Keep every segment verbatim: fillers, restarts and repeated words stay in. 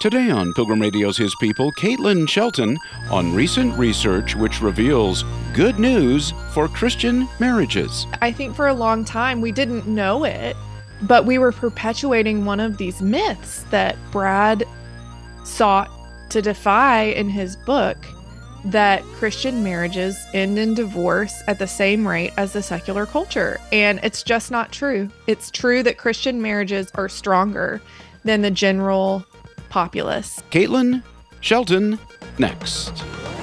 Today on Pilgrim Radio's His People, Caitlin Shelton on recent research which reveals good news for Christian marriages. I think for a long time we didn't know it, but we were perpetuating one of these myths that Brad sought to defy in his book, that Christian marriages end in divorce at the same rate as the secular culture. And it's just not true. It's true that Christian marriages are stronger than the general populace. Caitlin Shelton, next.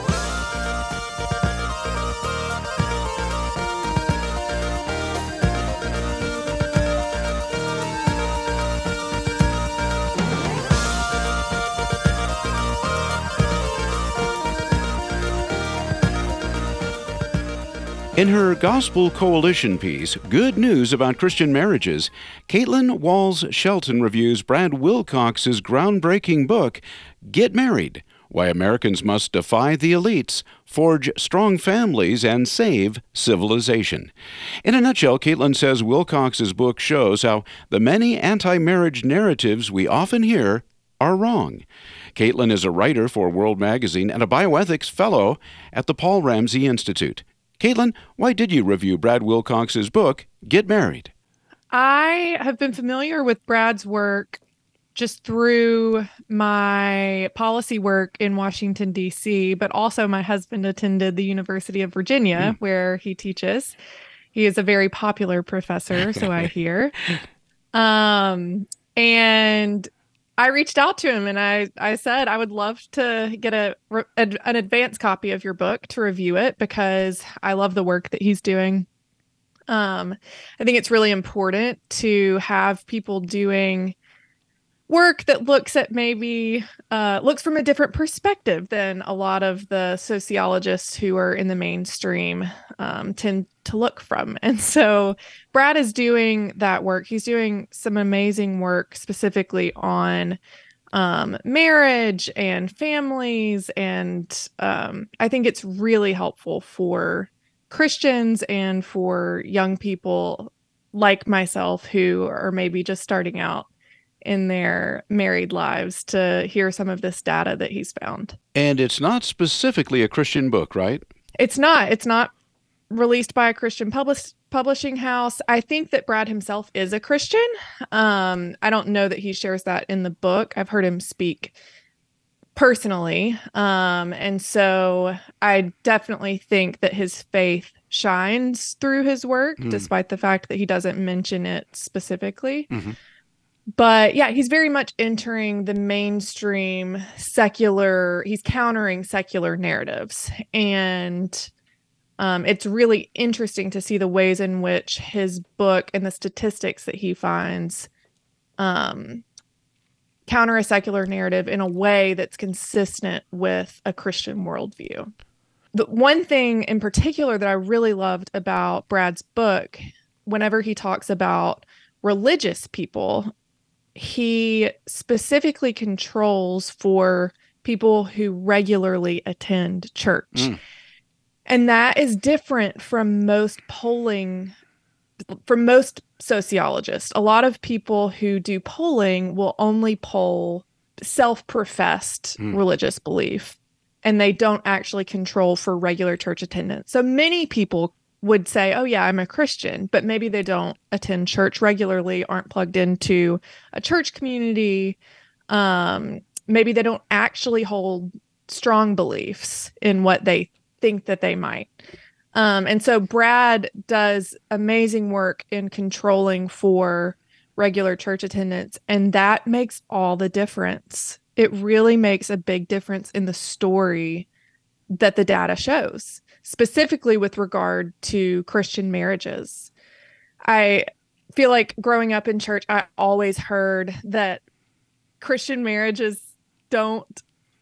In her Gospel Coalition piece, Good News About Christian Marriages, Caitlin Walls Shelton reviews Brad Wilcox's groundbreaking book, Get Married: Why Americans Must Defy the Elites, Forge Strong Families, and Save Civilization. In a nutshell, Caitlin says Wilcox's book shows how the many anti-marriage narratives we often hear are wrong. Caitlin is a writer for World Magazine and a bioethics fellow at the Paul Ramsey Institute. Caitlin, why did you review Brad Wilcox's book, Get Married? I have been familiar with Brad's work just through my policy work in Washington, D C, but also my husband attended the University of Virginia, mm. where he teaches. He is a very popular professor, so I hear. Um, and I reached out to him and I, I said, I would love to get a, a an advanced copy of your book to review it because I love the work that he's doing. Um, I think it's really important to have people doing work that looks at maybe, uh, looks from a different perspective than a lot of the sociologists who are in the mainstream um, tend to look from. And so Brad is doing that work. He's doing some amazing work specifically on um, marriage and families. And um, I think it's really helpful for Christians and for young people like myself who are maybe just starting out in their married lives to hear some of this data that he's found. And it's not specifically a Christian book, right? It's not. It's not released by a Christian publish- publishing house. I think that Brad himself is a Christian. Um, I don't know that he shares that in the book. I've heard him speak personally. Um, and so I definitely think that his faith shines through his work, mm. despite the fact that he doesn't mention it specifically. Mm-hmm. But yeah, he's very much entering the mainstream secular, he's countering secular narratives. And um, it's really interesting to see the ways in which his book and the statistics that he finds um, counter a secular narrative in a way that's consistent with a Christian worldview. The one thing in particular that I really loved about Brad's book, whenever he talks about religious people, he specifically controls for people who regularly attend church. Mm. And that is different from most polling, from most sociologists. A lot of people who do polling will only poll self-professed mm. religious belief, and they don't actually control for regular church attendance. So many people would say, oh yeah, I'm a Christian, but maybe they don't attend church regularly, aren't plugged into a church community. Um, maybe they don't actually hold strong beliefs in what they think that they might. Um, and so Brad does amazing work in controlling for regular church attendance, and that makes all the difference. It really makes a big difference in the story that the data shows, specifically with regard to Christian marriages. I feel like growing up in church, I always heard that Christian marriages don't,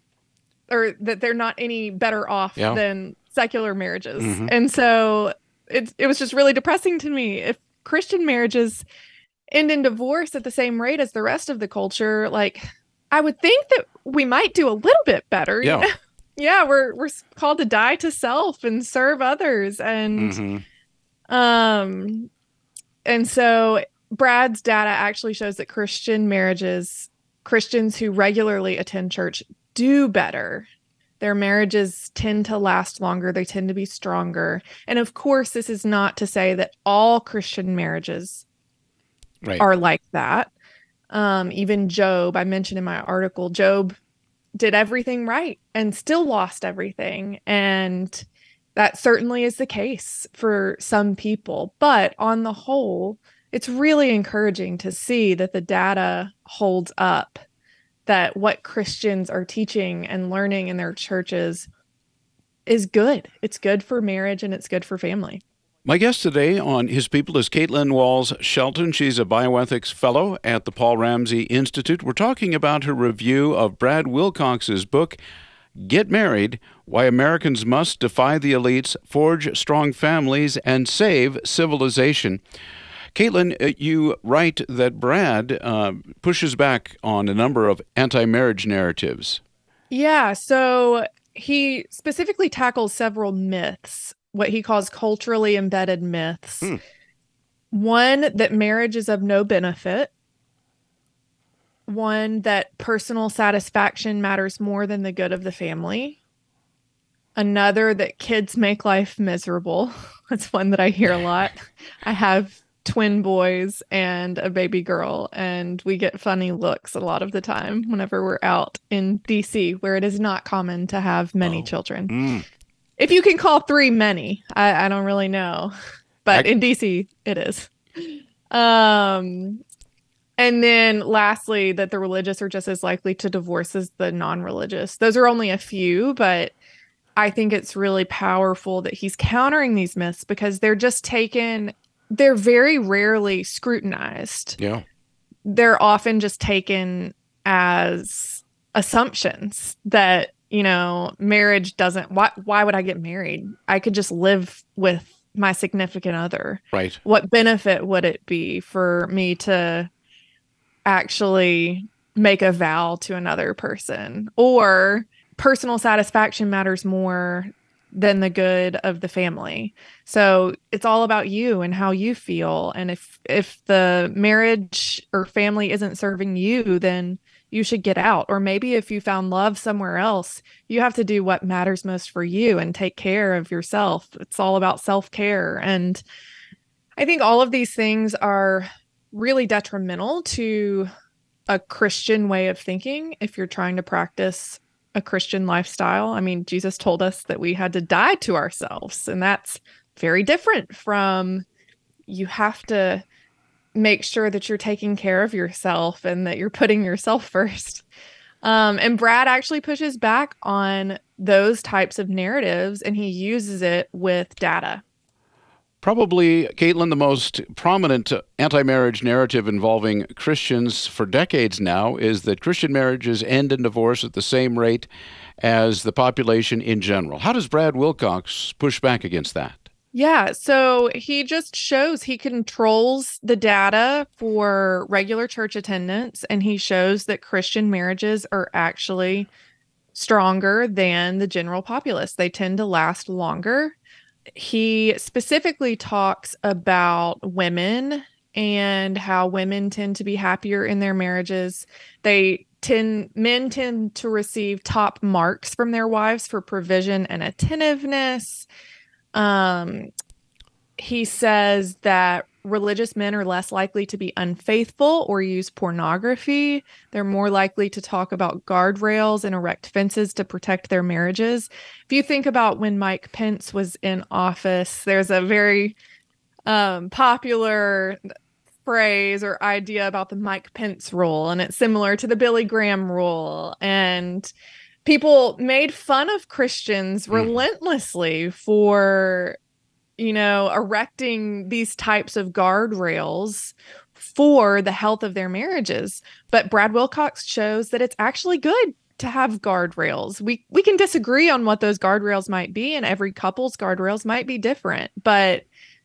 or that they're not any better off yeah. than secular marriages. Mm-hmm. And so it, it was just really depressing to me. If Christian marriages end in divorce at the same rate as the rest of the culture, like, I would think that we might do a little bit better. Yeah. You know? Yeah, we're we're called to die to self and serve others, and mm-hmm. um, and so Brad's data actually shows that Christian marriages Christians who regularly attend church do better. Their marriages tend to last longer. They tend to be stronger. And of course, this is not to say that all Christian marriages right. are like that. Um, even Job, I mentioned in my article, Job did everything right and still lost everything. And that certainly is the case for some people. But on the whole, it's really encouraging to see that the data holds up, that what Christians are teaching and learning in their churches is good. It's good for marriage and it's good for family. My guest today on His People is Caitlin Walls Shelton. She's a bioethics fellow at the Paul Ramsey Institute. We're talking about her review of Brad Wilcox's book, Get Married, Why Americans Must Defy the Elites, Forge Strong Families, and Save Civilization. Caitlin, you write that Brad uh, pushes back on a number of anti-marriage narratives. Yeah, so he specifically tackles several myths, what he calls culturally embedded myths. Hmm. One, that marriage is of no benefit. One, that personal satisfaction matters more than the good of the family. Another, that kids make life miserable. That's one that I hear a lot. I have twin boys and a baby girl, and we get funny looks a lot of the time whenever we're out in D C, where it is not common to have many oh. children. Mm. If you can call three many, I, I don't really know, but I... in D C it is. Um, and then lastly, that the religious are just as likely to divorce as the non-religious. Those are only a few, but I think it's really powerful that he's countering these myths because they're just taken, they're very rarely scrutinized. Yeah. They're often just taken as assumptions that, you know, marriage doesn't, why, why would I get married? I could just live with my significant other. Right. What benefit would it be for me to actually make a vow to another person? Or personal satisfaction matters more than the good of the family. So it's all about you and how you feel. And if if the marriage or family isn't serving you, then you should get out. Or maybe if you found love somewhere else, you have to do what matters most for you and take care of yourself. It's all about self-care. And I think all of these things are really detrimental to a Christian way of thinking if you're trying to practice a Christian lifestyle. I mean, Jesus told us that we had to die to ourselves, and that's very different from you have to make sure that you're taking care of yourself and that you're putting yourself first. Um, and Brad actually pushes back on those types of narratives, and he uses it with data. Probably, Caitlin, the most prominent anti-marriage narrative involving Christians for decades now is that Christian marriages end in divorce at the same rate as the population in general. How does Brad Wilcox push back against that? Yeah, so he just shows he controls the data for regular church attendance, and he shows that Christian marriages are actually stronger than the general populace. They tend to last longer. He specifically talks about women and how women tend to be happier in their marriages. They tend, men tend to receive top marks from their wives for provision and attentiveness. Um, he says that religious men are less likely to be unfaithful or use pornography. They're more likely to talk about guardrails and erect fences to protect their marriages. If you think about when Mike Pence was in office, there's a very um, popular phrase or idea about the Mike Pence rule, and it's similar to the Billy Graham rule. And people made fun of Christians relentlessly for, you know, erecting these types of guardrails for the health of their marriages. But Brad Wilcox shows that it's actually good to have guardrails. We we can disagree on what those guardrails might be, and every couple's guardrails might be different. But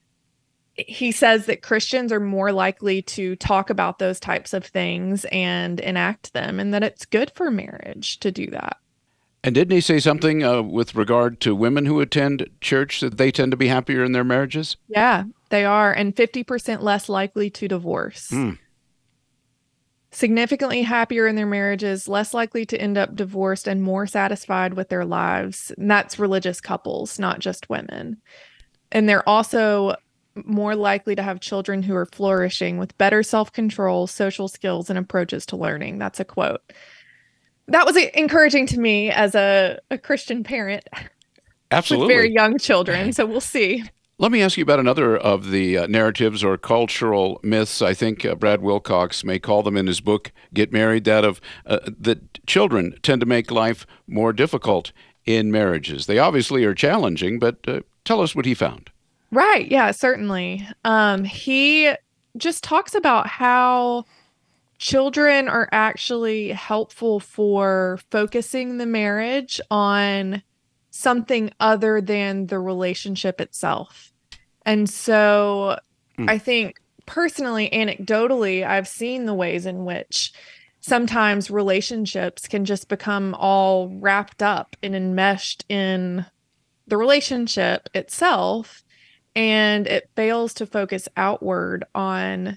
he says that Christians are more likely to talk about those types of things and enact them, and that it's good for marriage to do that. And didn't he say something uh, with regard to women who attend church, that they tend to be happier in their marriages? Yeah, they are, and fifty percent less likely to divorce. Mm. significantly happier in their marriages, less likely to end up divorced, and more satisfied with their lives. And that's religious couples, not just women. And they're also more likely to have children who are flourishing with better self-control, social skills, and approaches to learning. That's a quote. That was encouraging to me as a, a Christian parent. Absolutely. With very young children. So we'll see. Let me ask you about another of the uh, narratives or cultural myths. I think uh, Brad Wilcox may call them in his book, Get Married, that of uh, that children tend to make life more difficult in marriages. They obviously are challenging, but uh, tell us what he found. Right. Yeah, certainly. Um, he just talks about how children are actually helpful for focusing the marriage on something other than the relationship itself. And so mm. I think personally, anecdotally, I've seen the ways in which sometimes relationships can just become all wrapped up and enmeshed in the relationship itself, and it fails to focus outward on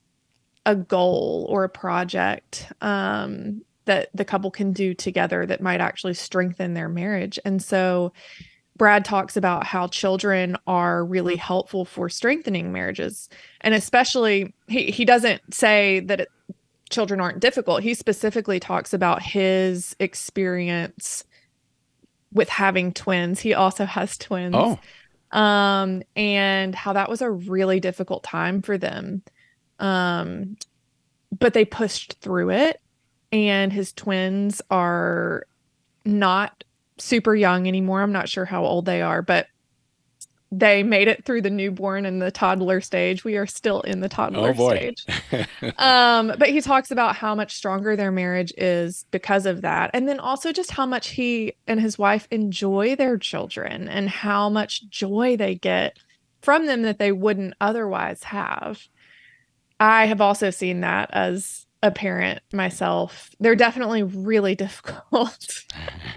a goal or a project um, that the couple can do together that might actually strengthen their marriage. And so Brad talks about how children are really helpful for strengthening marriages. And especially, he, he doesn't say that it, children aren't difficult. He specifically talks about his experience with having twins. He also has twins. Oh. Um, and how that was a really difficult time for them. Um, but they pushed through it. And his twins are not super young anymore. I'm not sure how old they are, but they made it through the newborn and the toddler stage. We are still in the toddler oh boy. stage. um, but he talks about how much stronger their marriage is because of that. And then also just how much he and his wife enjoy their children and how much joy they get from them that they wouldn't otherwise have. I have also seen that as a parent myself. They're definitely really difficult.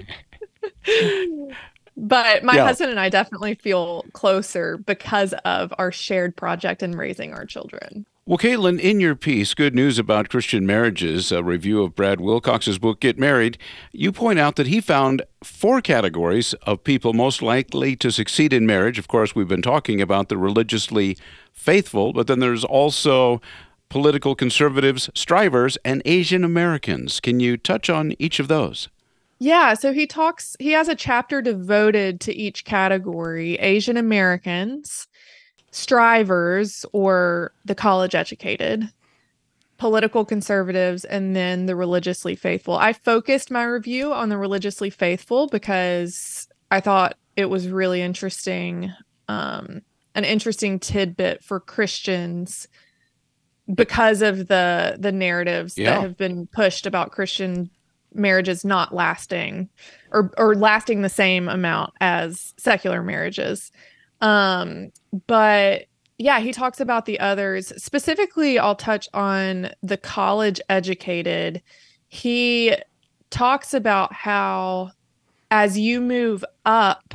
But my yeah. husband and I definitely feel closer because of our shared project in raising our children. Well, Caitlin, in your piece, Good News About Christian Marriages, a review of Brad Wilcox's book, Get Married, you point out that he found four categories of people most likely to succeed in marriage. Of course, we've been talking about the religiously faithful, but then there's also political conservatives, strivers, and Asian Americans. Can you touch on each of those? Yeah, so he talks, he has a chapter devoted to each category: Asian Americans, strivers, or the college educated, political conservatives, and then the religiously faithful. I focused my review on the religiously faithful because I thought it was really interesting, um, an interesting tidbit for Christians because of the the narratives yeah. that have been pushed about Christian marriages not lasting or or lasting the same amount as secular marriages. Um, but yeah, he talks about the others. Specifically, I'll touch on the college educated. He talks about how as you move up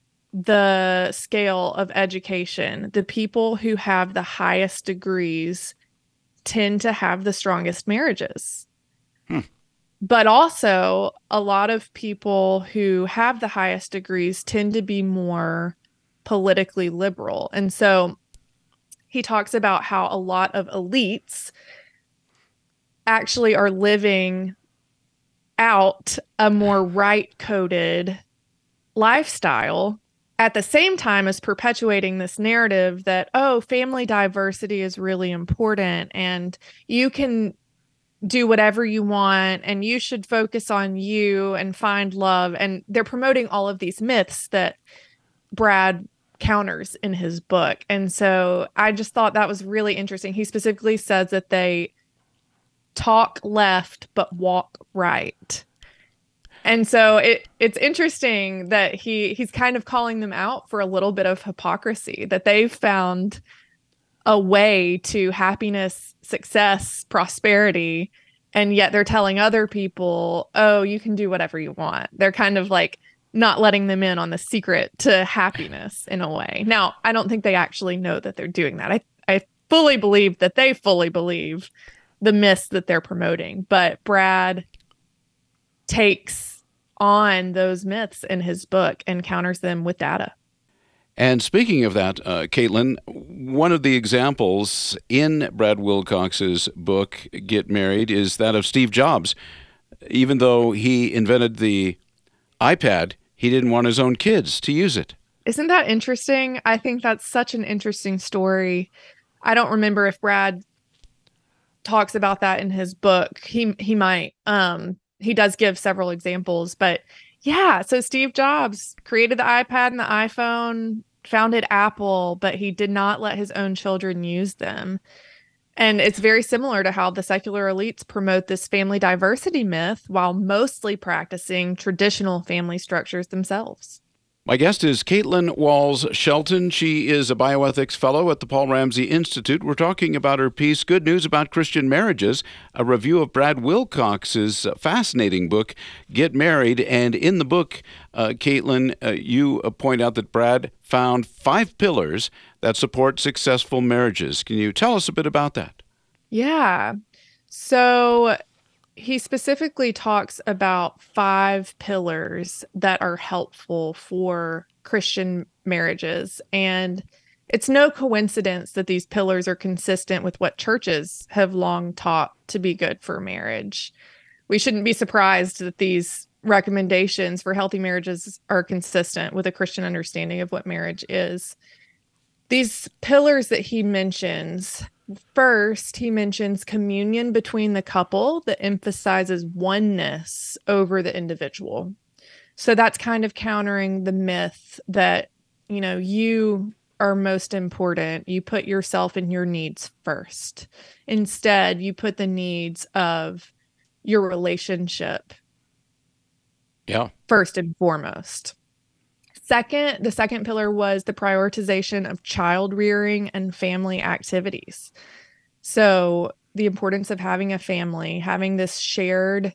the scale of education, the people who have the highest degrees tend to have the strongest marriages. Hmm. But also, a lot of people who have the highest degrees tend to be more politically liberal. And so he talks about how a lot of elites actually are living out a more right-coded lifestyle at the same time as perpetuating this narrative that, oh, family diversity is really important and you can do whatever you want and you should focus on you and find love. And they're promoting all of these myths that Brad counters in his book. And so I just thought that was really interesting. He specifically says that they talk left but walk right. And so it it's interesting that he he's kind of calling them out for a little bit of hypocrisy, that they've found a way to happiness, success, prosperity, and yet they're telling other people, oh, you can do whatever you want. They're kind of like not letting them in on the secret to happiness in a way. Now, I don't think they actually know that they're doing that. I, I fully believe that they fully believe the myths that they're promoting. But Brad takes on those myths in his book and counters them with data. And speaking of that, uh, Caitlin, one of the examples in Brad Wilcox's book, Get Married, is that of Steve Jobs. Even though he invented the iPad, he didn't want his own kids to use it. Isn't that interesting? I think that's such an interesting story. I don't remember if Brad talks about that in his book. He he might. Um, he does give several examples, but yeah. So Steve Jobs created the iPad and the iPhone, founded Apple, but he did not let his own children use them. And it's very similar to how the secular elites promote this family diversity myth while mostly practicing traditional family structures themselves. My guest is Caitlin Walls Shelton. She is a bioethics fellow at the Paul Ramsey Institute. We're talking about her piece, Good News About Christian Marriages, a review of Brad Wilcox's fascinating book, Get Married. And in the book, uh, Caitlin, uh, you uh, point out that Brad found five pillars that support successful marriages. Can you tell us a bit about that? Yeah. So he specifically talks about five pillars that are helpful for Christian marriages. And it's no coincidence that these pillars are consistent with what churches have long taught to be good for marriage. We shouldn't be surprised that these recommendations for healthy marriages are consistent with a Christian understanding of what marriage is. These pillars that he mentions, first, he mentions communion between the couple that emphasizes oneness over the individual. So that's kind of countering the myth that, you know, you are most important. You put yourself and your needs first. Instead, you put the needs of your relationship yeah. first and foremost. Second, the second pillar was the prioritization of child rearing and family activities. So the importance of having a family, having this shared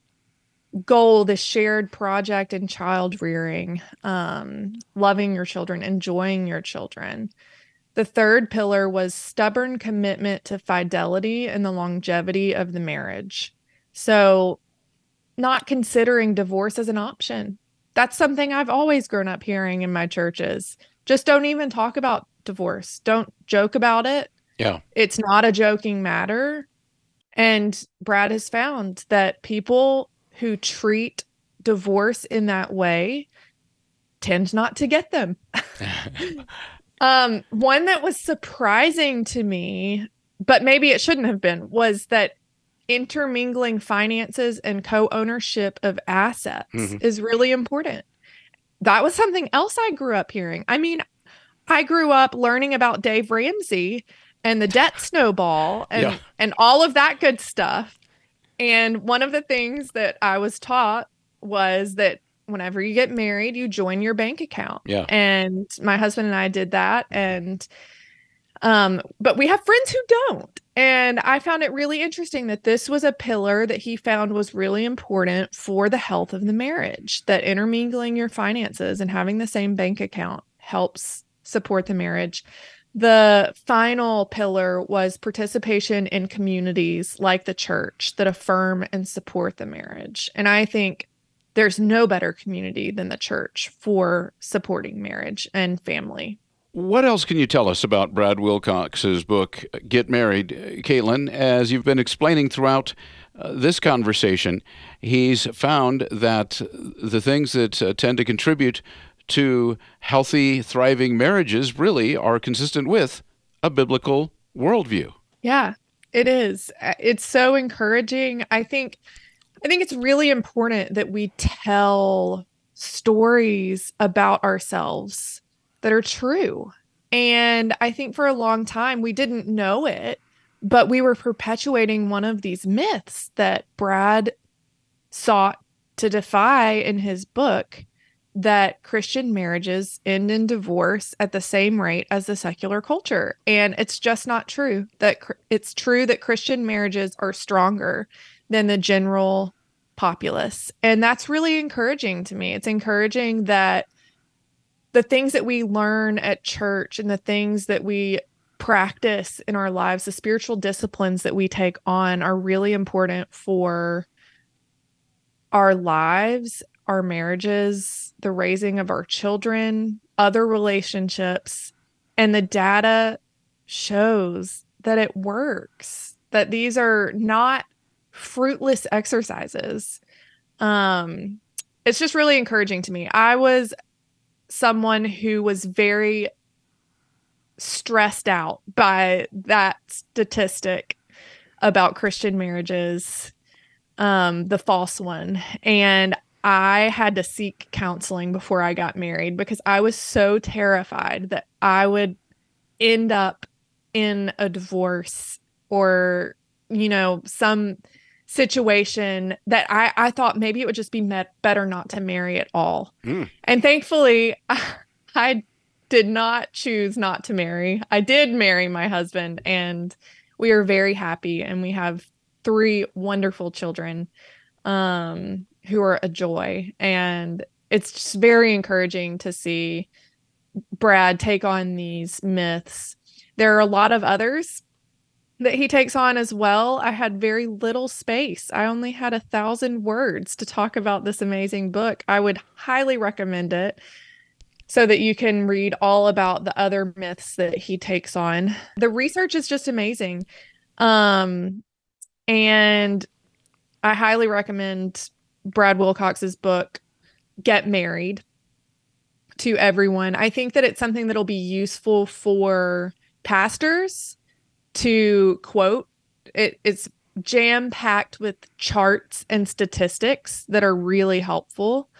goal, this shared project in child rearing, um, loving your children, enjoying your children. The third pillar was stubborn commitment to fidelity and the longevity of the marriage. So not considering divorce as an option. That's something I've always grown up hearing in my churches. Just don't even talk about divorce. Don't joke about it. Yeah. It's not a joking matter. And Brad has found that people who treat divorce in that way tend not to get them. um, one that was surprising to me, but maybe it shouldn't have been, was that intermingling finances and co-ownership of assets mm-hmm. is really important. That was something else I grew up hearing. I mean, I grew up learning about Dave Ramsey and the debt snowball and, yeah. and all of that good stuff. And one of the things that I was taught was that whenever you get married, you join your bank account. Yeah. And my husband and I did that. And Um, but we have friends who don't. And I found it really interesting that this was a pillar that he found was really important for the health of the marriage, that intermingling your finances and having the same bank account helps support the marriage. The final pillar was participation in communities like the church that affirm and support the marriage. And I think there's no better community than the church for supporting marriage and family. What else can you tell us about Brad Wilcox's book, Get Married, Caitlin? As you've been explaining throughout uh, this conversation, he's found that the things that uh, tend to contribute to healthy, thriving marriages really are consistent with a biblical worldview. Yeah, it is. It's so encouraging. I think, I think it's really important that we tell stories about ourselves that are true. And I think for a long time, we didn't know it, but we were perpetuating one of these myths that Brad sought to defy in his book, that Christian marriages end in divorce at the same rate as the secular culture. And it's just not true. That it's true that Christian marriages are stronger than the general populace. And that's really encouraging to me. It's encouraging that the things that we learn at church and the things that we practice in our lives, the spiritual disciplines that we take on are really important for our lives, our marriages, the raising of our children, other relationships. And the data shows that it works, that these are not fruitless exercises. Um, it's just really encouraging to me. I was someone who was very stressed out by that statistic about Christian marriages, um, the false one. And I had to seek counseling before I got married because I was so terrified that I would end up in a divorce or, you know, some situation that I, I thought maybe it would just be met better not to marry at all. Mm. And thankfully, I, I did not choose not to marry. I did marry my husband, and we are very happy, and we have three wonderful children um, who are a joy. And it's just very encouraging to see Brad take on these myths. There are a lot of others that he takes on as well. I had very little space. I only had a thousand words to talk about this amazing book. I would highly recommend it so that you can read all about the other myths that he takes on. The research is just amazing. Um, and I highly recommend Brad Wilcox's book, Get Married, to everyone. I think that it's something that'll be useful for pastors to quote. It, it's jam-packed with charts and statistics that are really helpful.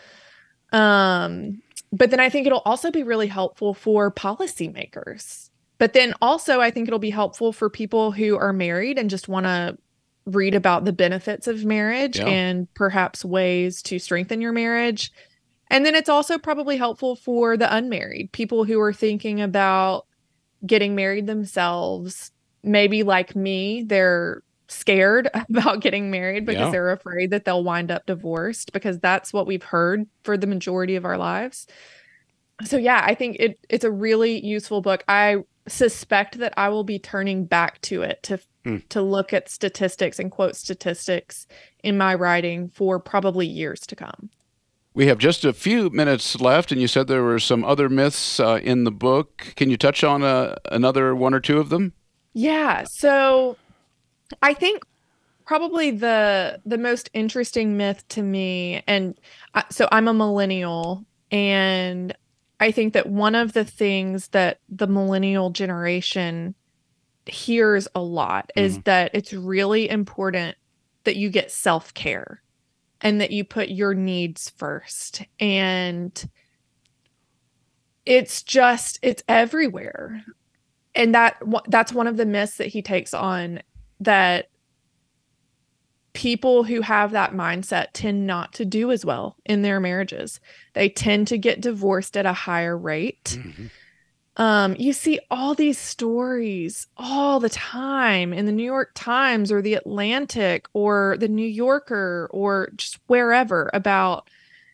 Um, but then I think it'll also be really helpful for policymakers. But then also I think it'll be helpful for people who are married and just want to read about the benefits of marriage yeah. and perhaps ways to strengthen your marriage. And then it's also probably helpful for the unmarried, people who are thinking about getting married themselves. Maybe like me, they're scared about getting married because yeah. they're afraid that they'll wind up divorced, because that's what we've heard for the majority of our lives. So yeah, I think it it's a really useful book. I suspect that I will be turning back to it to mm. to look at statistics and quote statistics in my writing for probably years to come. We have just a few minutes left, and you said there were some other myths uh, in the book. Can you touch on uh, another one or two of them? Yeah. So I think probably the the most interesting myth to me, and I, so I'm a millennial, and I think that one of the things that the millennial generation hears a lot mm-hmm. is that it's really important that you get self-care and that you put your needs first. And it's just, it's everywhere. And that that's one of the myths that he takes on, that people who have that mindset tend not to do as well in their marriages. They tend to get divorced at a higher rate. Mm-hmm. Um, you see all these stories all the time in the New York Times or the Atlantic or the New Yorker or just wherever about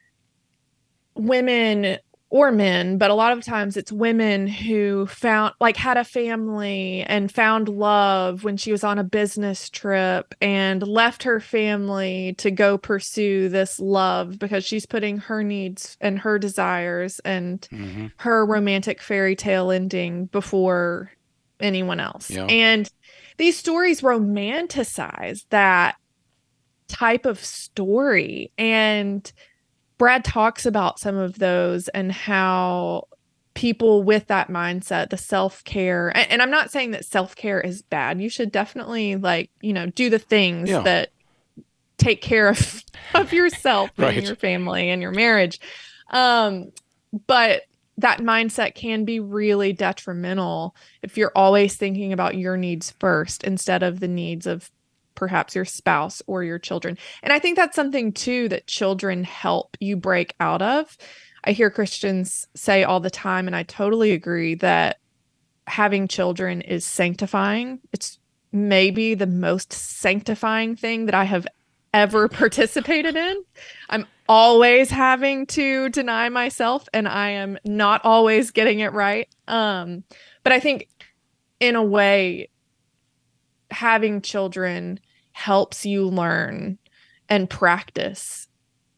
women or men, but a lot of times it's women who found, like, had a family and found love when she was on a business trip and left her family to go pursue this love because she's putting her needs and her desires and mm-hmm. her romantic fairy tale ending before anyone else. Yeah. And these stories romanticize that type of story. And Brad talks about some of those and how people with that mindset, the self-care, and, and I'm not saying that self-care is bad. You should definitely, like, you know, do the things yeah. that take care of, of yourself right. and your family and your marriage. Um, but that mindset can be really detrimental if you're always thinking about your needs first instead of the needs of perhaps your spouse or your children. And I think that's something too that children help you break out of. I hear Christians say all the time, and I totally agree, that having children is sanctifying. It's maybe the most sanctifying thing that I have ever participated in. I'm always having to deny myself, and I am not always getting it right. Um, but I think in a way, having children helps you learn and practice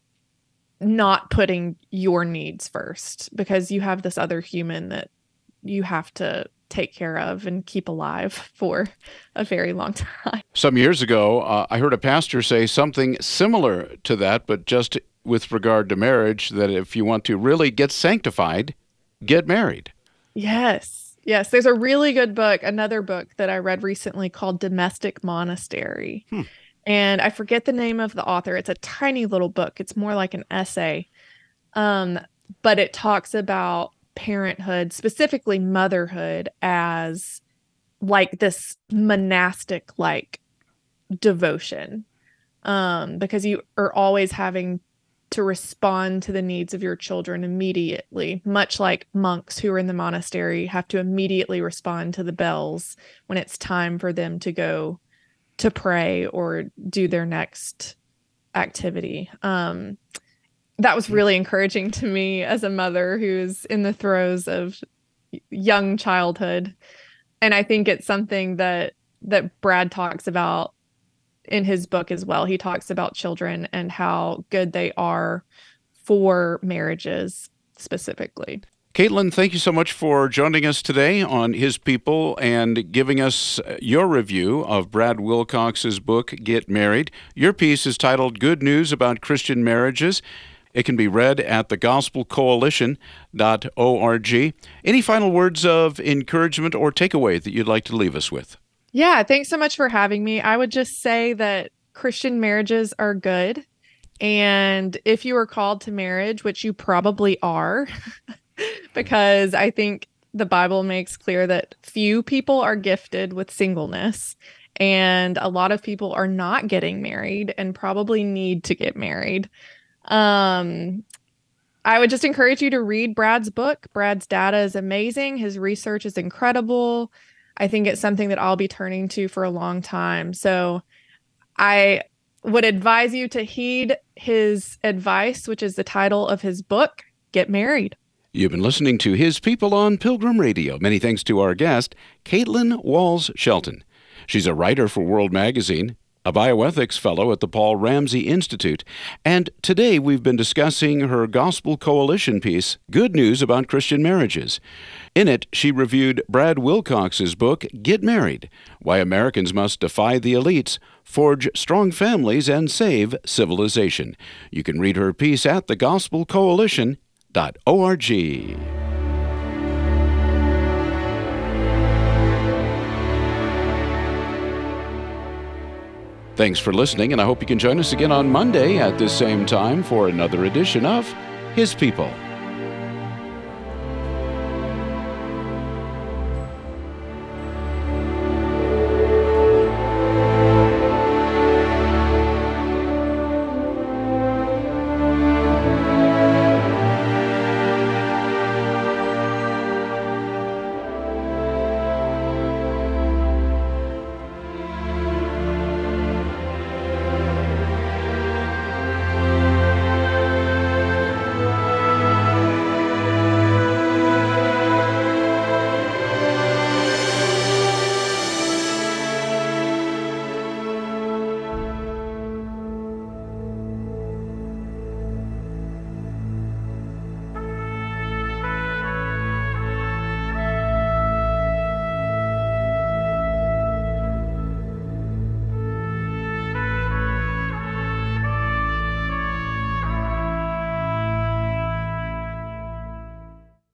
not putting your needs first, because you have this other human that you have to take care of and keep alive for a very long time. Some years ago, uh, I heard a pastor say something similar to that, but just with regard to marriage, that if you want to really get sanctified, get married. Yes. Yes. There's a really good book, another book that I read recently called Domestic Monastery. Hmm. And I forget the name of the author. It's a tiny little book. It's more like an essay. Um, but it talks about parenthood, specifically motherhood, as like this monastic like devotion. Um, because you are always having to respond to the needs of your children immediately, much like monks who are in the monastery have to immediately respond to the bells when it's time for them to go to pray or do their next activity. Um, that was really encouraging to me as a mother who's in the throes of young childhood. And I think it's something that that Brad talks about in his book as well. He talks about children and how good they are for marriages specifically. Caitlin, thank you so much for joining us today on His People and giving us your review of Brad Wilcox's book, Get Married. Your piece is titled Good News About Christian Marriages. It can be read at the gospel coalition dot org. Any final words of encouragement or takeaway that you'd like to leave us with? Yeah, thanks so much for having me. I would just say that Christian marriages are good. And if you are called to marriage, which you probably are, because I think the Bible makes clear that few people are gifted with singleness, and a lot of people are not getting married and probably need to get married. Um, I would just encourage you to read Brad's book. Brad's data is amazing. His research is incredible. I think it's something that I'll be turning to for a long time. So I would advise you to heed his advice, which is the title of his book, Get Married. You've been listening to His People on Pilgrim Radio. Many thanks to our guest, Caitlin Walls Shelton. She's a writer for World Magazine, a bioethics fellow at the Paul Ramsey Institute, and today we've been discussing her Gospel Coalition piece, Good News About Christian Marriages. In it, she reviewed Brad Wilcox's book, Get Married: Why Americans Must Defy the Elites, Forge Strong Families, and Save Civilization. You can read her piece at the gospel coalition dot org. Thanks for listening, and I hope you can join us again on Monday at this same time for another edition of His People.